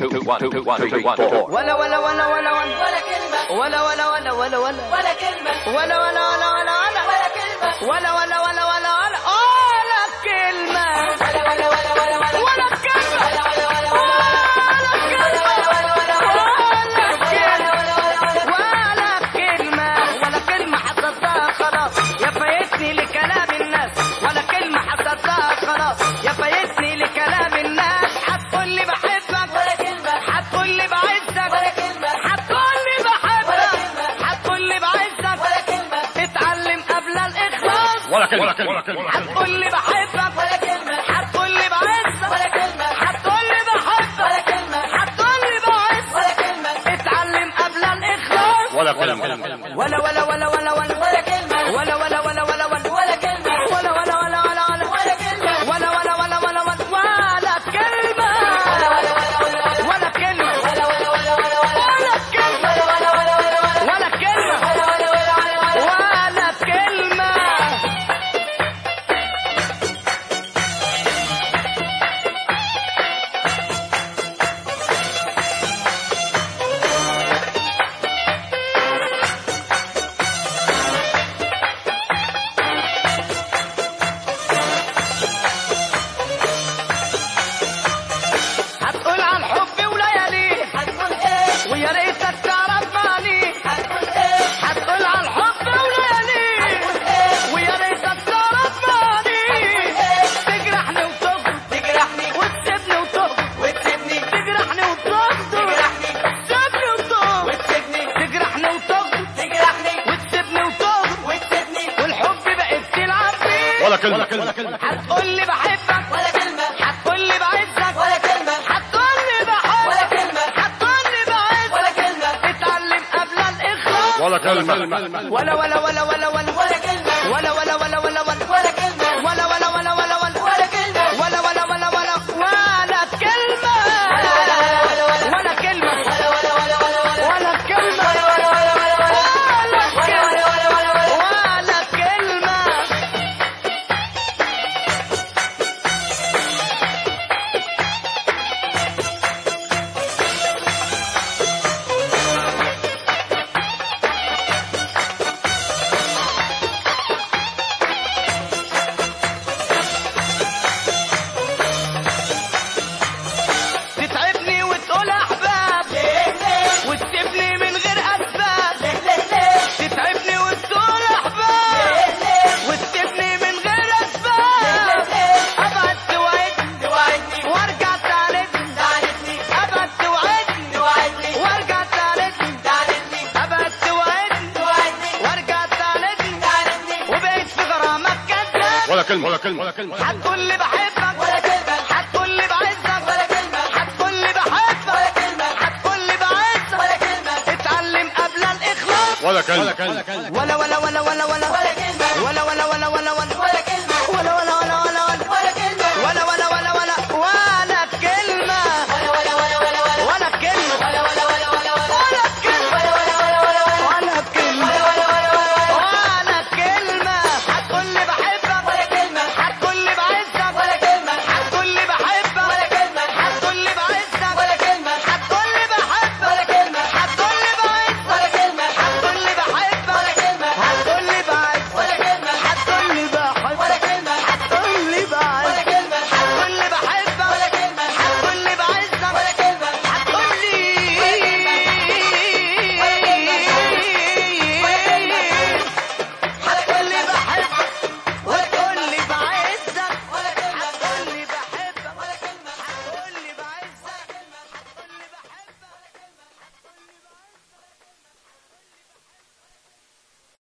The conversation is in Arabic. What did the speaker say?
ولا ولا ولا ولا ولا كلمة ولا ولا ولا ولا ولا كلمة ولا ولا ولا ولا ولا كلمة ولا ولا ولا ولا ولا كلمة ولا ولا ولا ولا ولا كلمة ولا ولا ولا ولا كلمة حصلتها خلاص يا فايتني لكلام الناس ولا كلمة حصلتها خلاص يا فايتني لكلام الناس هتقول لي بحبك ولا كلمة هتقول لي بعزك ولا كلمة هتقول لي بحبك هتقول لي بعزك ولا كلمة اتعلم قبل الإخلاص ولا كلمة هتقول لي بحبك ولا كلمة هتقول لي بعزك ولا كلمة هتقول لي بحبك ولا كلمة هتقول لي بعزك ولا كلمة اتعلم قبل الإخلاص ولا كلمة ولا ولا ولا ولا ولا كلمة ولا ولا ولا ولا ولا كلمة ولا ولا ولا ولا ولا كلمة ولا ولا ولا ولا ولا كلمة ولا ولا ولا كلمة ولا ولا ولا ولا كلمة ولا ولا ولا ولا كلمة ولا ولا ولا كلمة. هتقول عن حبي وليالي هتقول ايه ويا ريتك تعرف معني هتقول ايه هتقول عن حبي وليالي هتقول ايه ويا ريتك تعرف معني تجرحني وتغدر تجرحني وتسيبني وتغدر وتسيبني تجرحني وتغدر تجرحني تسيبني وتغدر وتسيبني تجرحني وتغدر تجرحني وتسيبني وتغدر وتسيبني والحب بقت تلعب بيه ولا كلمة هتقول لي بحبك ولا كلمة هتقول لي بعزك ولا كلمة هتقول لي بحبك ولا كلمة هتقول لي بعزك ولا كلمة اتعلم قبل الإخلاص ولا كلمة ولا ولا ولا ولا ولا كلمة ولا ولا ولا ولا ولا كلمة ولا ولا ولا ولا ولا كلمة ولا ولا ولا ولا كلمة ولا كلمة ولا ولا ولا ولا كلمة ولا ولا ولا ولا كلمة. تتعبني وتقول احباب وتسيبني من غير اسباب تتعبني وتقول احباب وتسيبني من غير اسباب ابعد توعدني وارجع تعاندني ابعد توعدني وارجع تعاندني ابعد توعدني وارجع تعاندني وبقيت في غرامك كذاب ولا كلمة هتقول لي بحبك ولا كلمة هتقول لي بعزك ولا كلمة هتقول لي بحبك ولا كلمة هتقول لي بعزك ولا كلمة اتعلم قبل الإخلاص ولا كلمة ولا ولا ولا ولا ولا